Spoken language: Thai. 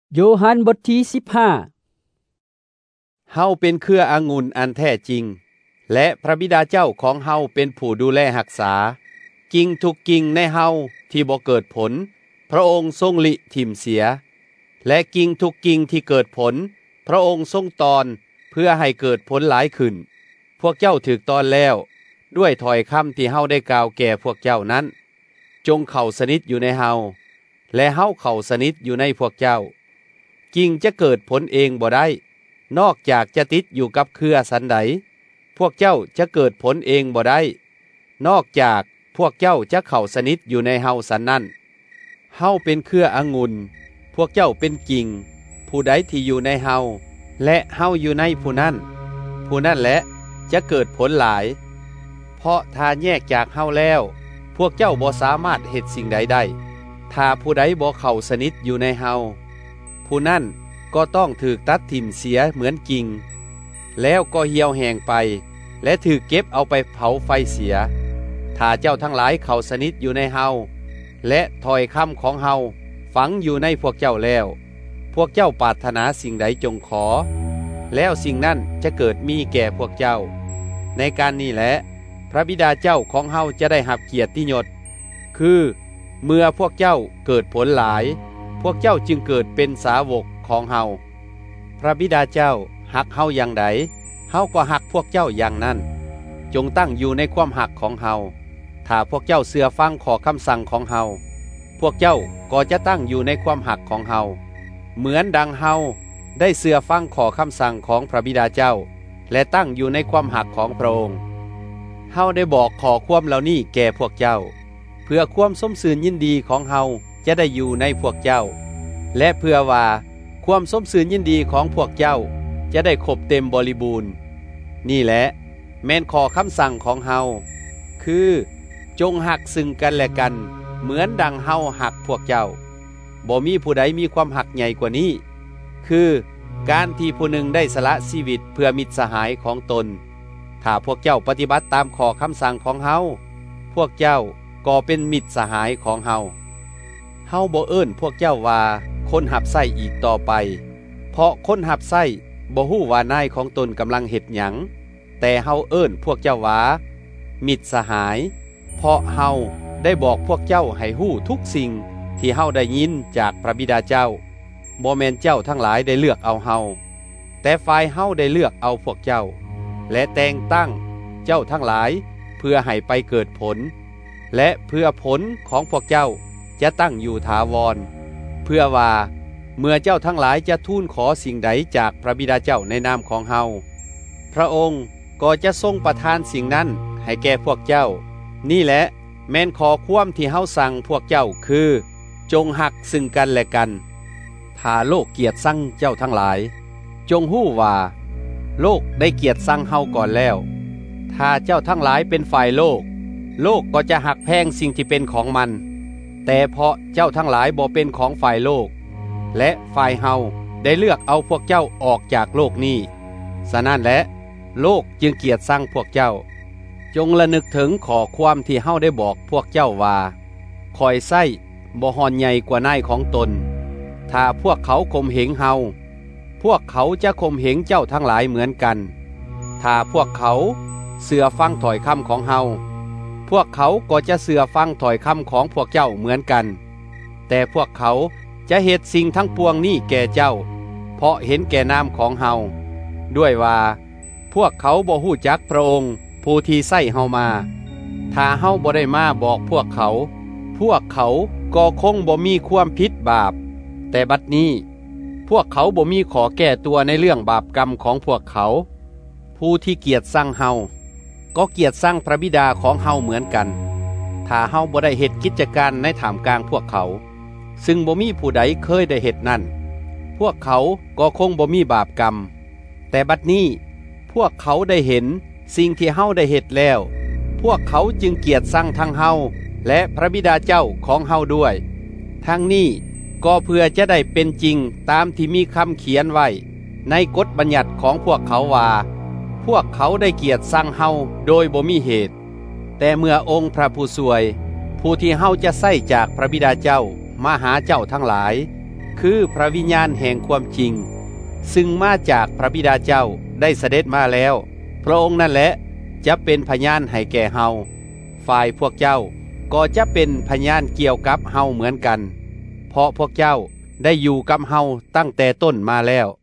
โยฮันบทที่15เฮาเป็นเครือองุ่นอันแท้จริงและพระบิดาเจ้าของเฮาเป็นผู้ดูแลรักษากิ่งทุกกิ่งในเฮาที่บ่เกิดผลพระองค์ทรงลิทิ่มเสียและกิ่งทุกกิ่งที่เกิดผลพระองค์ทรงตอนเพื่อให้เกิดผลหลายขึ้นพวกเจ้าถูกตอนแล้วด้วยถ้อยคำที่เฮาได้กล่าวแก่พวกเจ้านั้นจงเข้าสนิทอยู่ในเฮาและเฮาเข้าสนิทอยู่ในพวกเจ้ากิ่งจะเกิดผลเองบ่ได้นอกจากจะติดอยู่กับเครือสันใดพวกเจ้าจะเกิดผลเองบ่ได้นอกจากพวกเจ้าจะเข้าสนิทอยู่ในเฮาสันนั้นเฮาเป็นเครือองุ่นพวกเจ้าเป็นกิ่งผู้ใดที่อยู่ในเฮาและเฮาอยู่ในผู้นั้นแหละจะเกิดผลหลายเพราะถ้าแยกจากเฮาแล้วพวกเจ้าบ่สามารถเฮ็ดสิ่งใดได้ถ้าผู้ใดบ่เข้าสนิทอยู่ในเฮาผู้นั้นก็ต้องถูกตัดถิ่มเสียเหมือนกิ่งแล้วก็เหี่ยวแห้งไปและถูกเก็บเอาไปเผาไฟเสียถ้าเจ้าทั้งหลายเข้าสนิทอยู่ในเฮาและถ้อยคำของเฮาฝังอยู่ในพวกเจ้าแล้วพวกเจ้าปรารถนาสิ่งใดจงขอแล้วสิ่งนั้นจะเกิดมีแก่พวกเจ้าในการนี้แหละพระบิดาเจ้าของเฮาจะได้รับเกียรติยศคือเมื่อพวกเจ้าเกิดผลหลายพวกเจ้าจึงเกิดเป็นสาวกของเฮาพระบิดาเจ้าหักเฮาอย่างใดเฮาก็หักพวกเจ้าอย่างนั้นจงตั้งอยู่ในความหักของเฮาถ้าพวกเจ้าเชื่อฟังขอคำสั่งของเฮาพวกเจ้าก็จะตั้งอยู่ในความหักของเฮาเหมือนดังเฮาได้เชื่อฟังขอคำสั่งของพระบิดาเจ้าและตั้งอยู่ในความหักของพระองค์เฮาได้บอกขอความเหล่านี้แก่พวกเจ้าเพื่อความสมสื่นยินดีของเฮาจะได้อยู่ในพวกเจ้าและเพื่อว่าความสมสื่นยินดีของพวกเจ้าจะได้ครบเต็มบริบูรณ์นี่แหละแม่นขอคำสั่งของเฮาคือจงหักซึ่งกันและกันเหมือนดังเฮาหักพวกเจ้าบ่มีผู้ใดมีความหักใหญ่กว่านี้คือการที่ผู้หนึ่งได้สละชีวิตเพื่อมิตรสหายของตนถ้าพวกเจ้าปฏิบัติตามขอคำสั่งของเฮาพวกเจ้าก็เป็นมิตรสหายของเฮาบ่เอิ้นพวกเจ้าว่าคนหับไส้อีกต่อไปเพราะคนหับไส้บ่ฮู้ว่านายของตนกำลังเฮ็ดหยังแต่เฮาเอิ้นพวกเจ้าว่ามิตรสหายเพราะเฮาได้บอกพวกเจ้าให้ฮู้ทุกสิ่งที่เฮาได้ยินจากพระบิดาเจ้าบ่แม่นเจ้าทั้งหลายได้เลือกเอาเฮาแต่ฝ่ายเฮาได้เลือกเอาพวกเจ้าและแต่งตั้งเจ้าทั้งหลายเพื่อให้ไปเกิดผลและเพื่อผลของพวกเจ้าจะตั้งอยู่ถาวรเพื่อว่าเมื่อเจ้าทั้งหลายจะทูลขอสิ่งใดจากพระบิดาเจ้าในนามของเฮาพระองค์ก็จะทรงประทานสิ่งนั้นให้แก่พวกเจ้านี่แหละแม่นขอความที่เฮาสั่งพวกเจ้าคือจงหักซึ่งกันและกันถ้าโลกเกียรติสั่งเจ้าทั้งหลายจงฮู้ว่าโลกได้เกียรติสั่งเฮาก่อนแล้วถ้าเจ้าทั้งหลายเป็นฝ่ายโลกก็จะหักแพงสิ่งที่เป็นของมันแต่เพราะเจ้าทั้งหลายบ่เป็นของฝ่ายโลกและฝ่ายเฮาได้เลือกเอาพวกเจ้าออกจากโลกนี้ฉะนั้นแหละโลกจึงเกียรติสั่งพวกเจ้าจงระนึกถึงขอความที่เฮาได้บอกพวกเจ้าว่าคอยไส้บ่ฮอนใหญ่กว่านายของตนถ้าพวกเขาข่มเหงเฮาพวกเขาจะข่มเหงเจ้าทั้งหลายเหมือนกันถ้าพวกเขาเชื่อฟังถ้อยคำของเฮาพวกเขาก็จะเชื่อฟังถ้อยคำของพวกเจ้าเหมือนกันแต่พวกเขาจะเหตุสิ่งทั้งปวงนี้แก่เจ้าเพราะเห็นแก่นามของเฮาด้วยว่าพวกเขาบ่ฮู้จักพระองค์ผู้ที่ใส่เฮามาถ้าเฮาบ่ได้มาบอกพวกเขาก็คงบ่มีความผิดบาปแต่บัดนี้พวกเขาบ่มีขอแก้ตัวในเรื่องบาปกรรมของพวกเขาผู้ที่เกียรติสั่งเฮาก็เกียรติสั่งพระบิดาของเฮาเหมือนกันถ้าเฮาบ่ได้เฮ็ดกิจการในท่ามกลางพวกเขาซึ่งบ่มีผู้ใดเคยได้เฮ็ดนั่นพวกเขาก็คงบ่มีบาปกรรมแต่บัดนี้พวกเขาได้เห็นสิ่งที่เฮาได้เฮ็ดแล้วพวกเขาจึงเกียรติสั่งทั้งเฮาและพระบิดาเจ้าของเฮาด้วยทั้งนี้ก็เพื่อจะได้เป็นจริงตามที่มีคำเขียนไว้ในกฎบัญญัติของพวกเขาว่าพวกเขาได้เกียรติสั่งเฮาโดยบ่มีเหตุแต่เมื่อองค์พระผู้ช่วยผู้ที่เฮาจะใส่จากพระบิดาเจ้ามาหาเจ้าทั้งหลายคือพระวิญญาณแห่งความจริงซึ่งมาจากพระบิดาเจ้าได้เสด็จมาแล้วพระองค์นั่นแหละจะเป็นพยานให้แก่เฮาฝ่ายพวกเจ้าก็จะเป็นพยานเกี่ยวกับเฮาเหมือนกันเพราะพวกเจ้าได้อยู่กับเฮาตั้งแต่ต้นมาแล้ว